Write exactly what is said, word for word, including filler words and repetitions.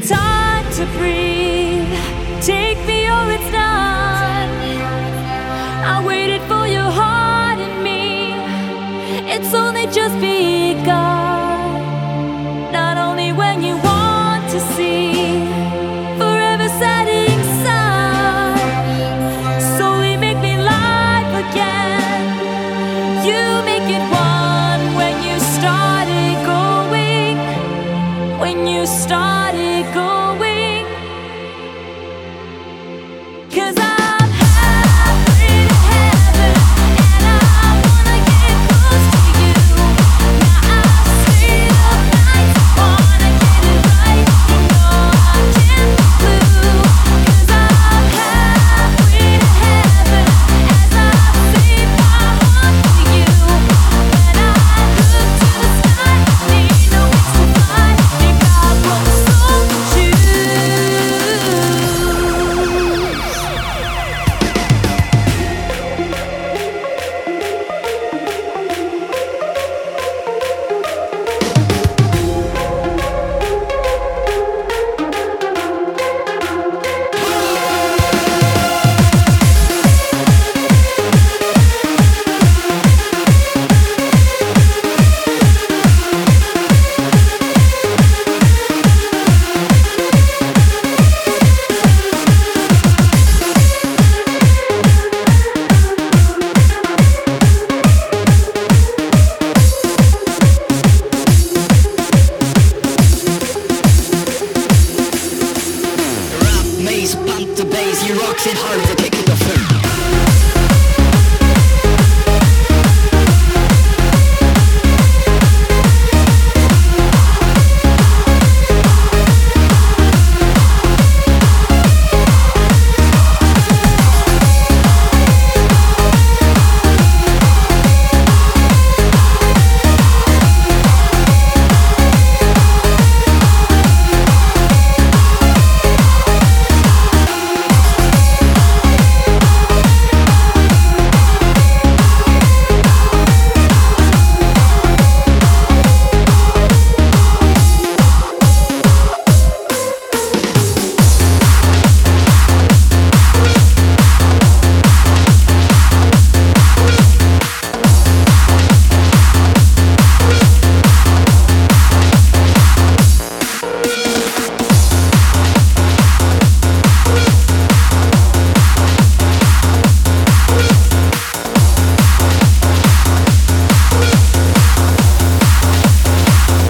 time to breathe. Take me or it's done. I waited for your heart in me. It's only just begun. Not only when you want to see forever setting sun, slowly make me live again. You make it one when you started going, when you started